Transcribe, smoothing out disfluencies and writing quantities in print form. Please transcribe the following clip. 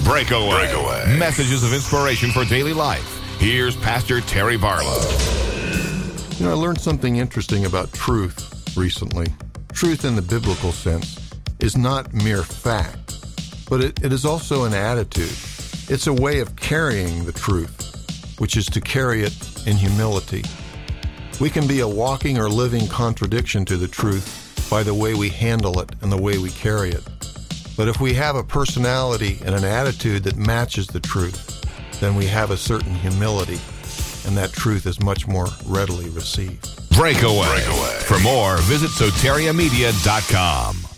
Breakaway. Messages of inspiration for daily life. Here's Pastor Terry Barlow. You know, I learned something interesting about truth recently. Truth in the biblical sense is not mere fact, but it is also an attitude. It's a way of carrying the truth, which is to carry it in humility. We can be a walking or living contradiction to the truth by the way we handle it and the way we carry it. But if we have a personality and an attitude that matches the truth, then we have a certain humility, and that truth is much more readily received. Breakaway. For more, visit soteriamedia.com.